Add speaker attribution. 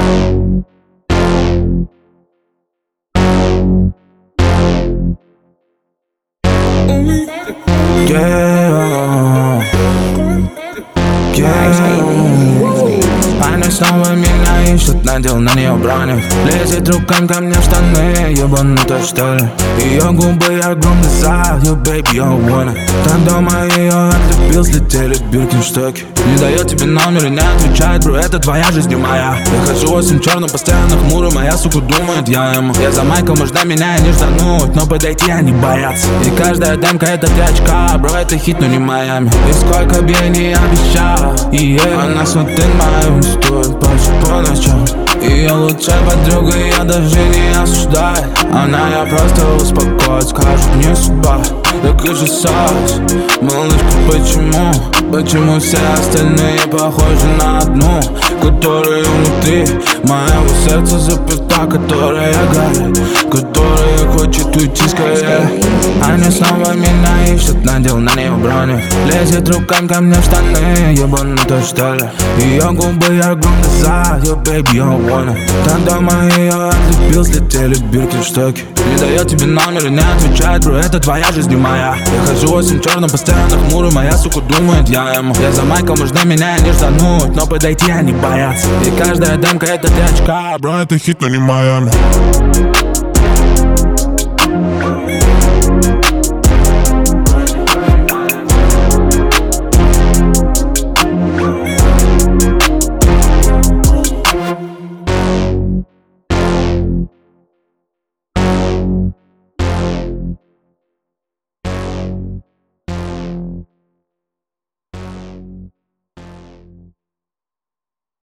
Speaker 1: Она снова меня ищет, надел на нее броник. Лезет руками ко мне в штаны, ебанута что ли. Ее губы огромный зад, you baby, you wanna. Там дома ее отлепил, слетели биркинштоки. Не дает тебе номер и не отвечает, бро, это твоя жизнь, не моя. Я хожу осень черным, постоянно хмурый, моя сука думает, я ему. Я за майком, жда меня не ждануть, но подойти они боятся. И каждая демка это 3 очка, бро, это хит, но не Майами. И сколько б я не обещал, она смотрит мою историю почти по ночам. Ее лучшая подруга, я даже не осуждаю. Она, я просто успокоюсь, скажет не судьба. Так и же сас, малышка, почему? Почему все остальные похожи на одну, которая внутри моего сердца заперта, которая горит, которая хочет уйти скорее. Она снова меня ищет, надел на нее броник. Лезет руками ко мне в штаны, ебанута что ли. Ее губы огромный зад, you baby, you wanna. Там дома ее отлепил, слетели биркинштоки. Не дает тебе номер и не отвечает, бро, это твоя жизнь, не моя. Я хожу осень черным, постоянно хмурый, моя сука думает, я ему. Я за майком, жда меня не ждануть, но подойти они боятся. И каждая демка это 3 очка, бро, это хит, но не Майами.